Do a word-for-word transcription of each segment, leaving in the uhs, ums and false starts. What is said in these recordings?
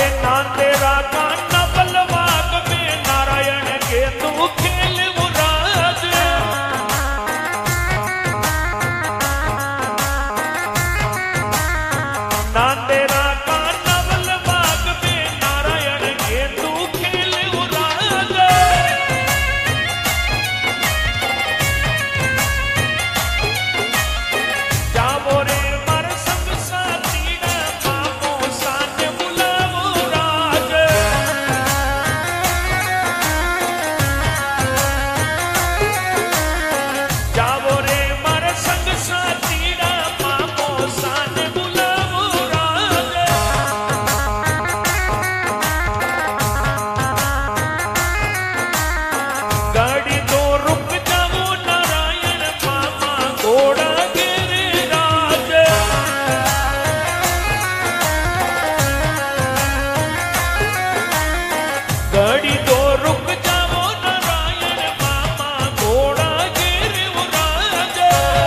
नांदेरा का नवलबाग में नारायण के तू खेल मुराद। नांदेरा का नवलबाग में नारायण के तू खेल मुराद। जावो रे मर संग साथी मामो सान बुलावो राज। जावो रे मर संग साथी मामो सान बुलावो राज। गाड़ी तो रुक जावो नारायण मामा घोड़ा गिरिराज। गाड़ी तो रुक जावो नारायण मामा घोड़ा गिरिराज।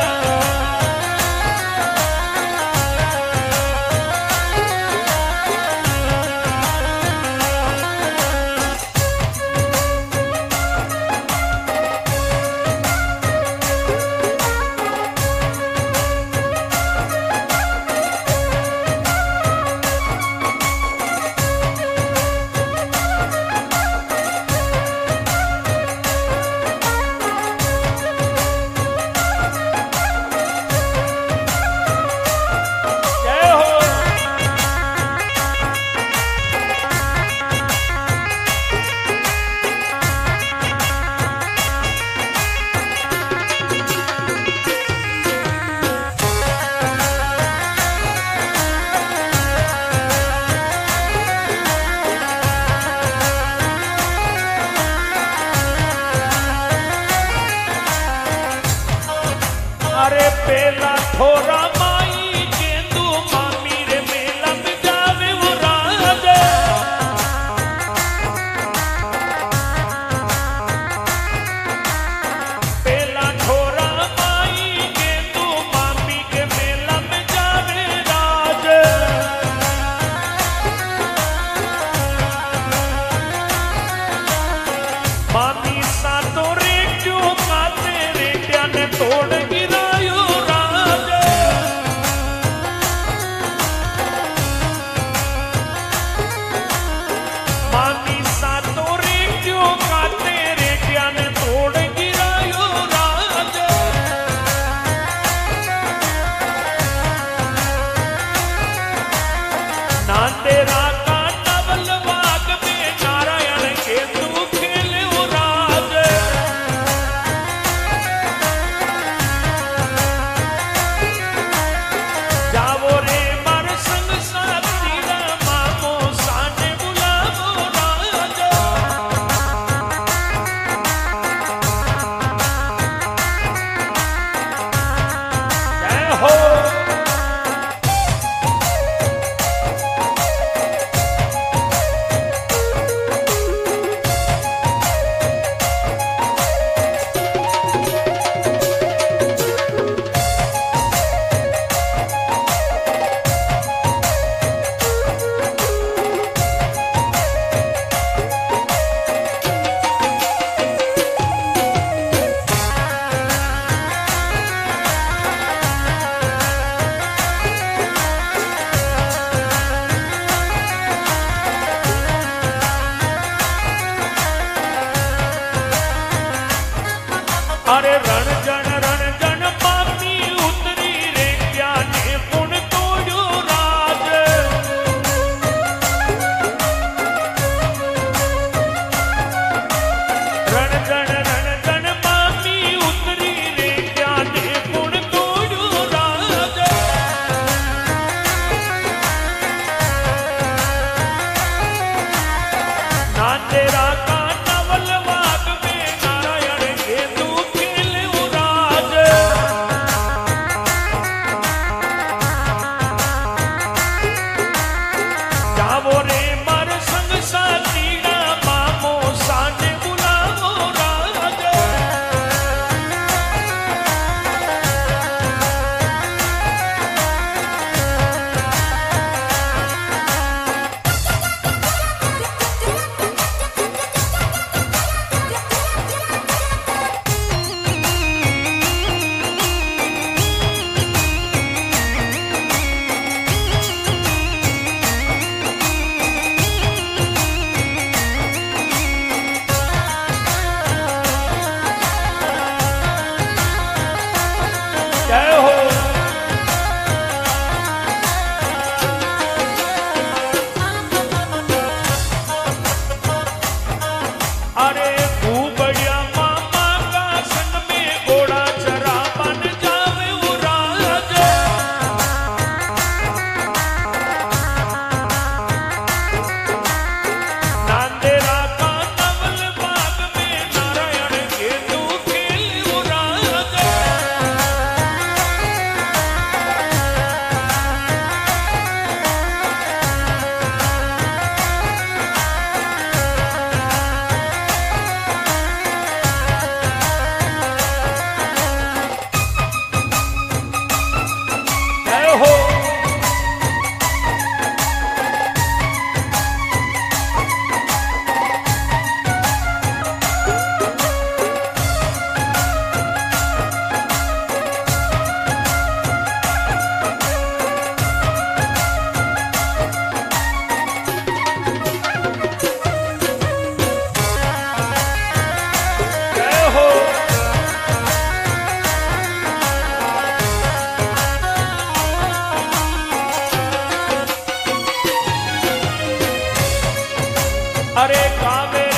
जय हो। अरे पेला थोड़ा माई केंदू मामी रे मेला में जावे वो राज। पेला थोड़ा माई केंदू मामी के मेला में जावे राज। मामी सातो रेडियो काते रेडिया ने तोड़ गिरायो राज। मामी सातो रेडियो काते रेडिया ने तोड़ गिरायो राज। नांदेरा का नवलबाग में नारायण के तू खेल राज। जावो रे मर संग साथी मामो सान बुलावो राज। अरे गावे